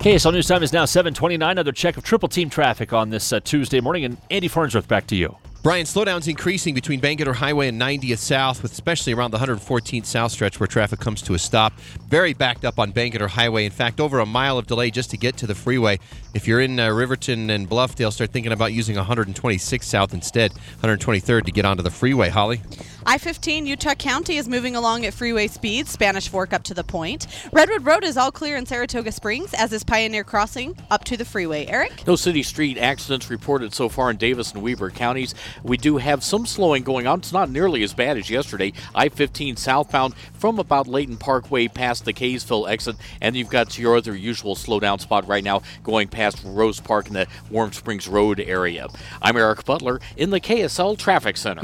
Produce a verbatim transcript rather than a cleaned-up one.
K S L News Time is now seven twenty-nine. Another check of triple team traffic on this uh, Tuesday morning. And Andy Farnsworth, back to you. Brian, slowdowns increasing between Bangerter Highway and ninetieth South, with especially around the one fourteenth South stretch where traffic comes to a stop. Very backed up on Bangerter Highway. In fact, over a mile of delay just to get to the freeway. If you're in uh, Riverton and Bluffdale, start thinking about using one twenty-sixth South instead, one twenty-third to get onto the freeway. Holly? I fifteen Utah County is moving along at freeway speed, Spanish Fork up to the point. Redwood Road is all clear in Saratoga Springs, as is Pioneer Crossing up to the freeway. Eric? No city street accidents reported so far in Davis and Weber counties. We do have some slowing going on. It's not nearly as bad as yesterday. I fifteen southbound from about Layton Parkway past the Kaysville exit, and you've got your other usual slowdown spot right now going past Rose Park in the Warm Springs Road area. I'm Eric Butler in the K S L Traffic Center.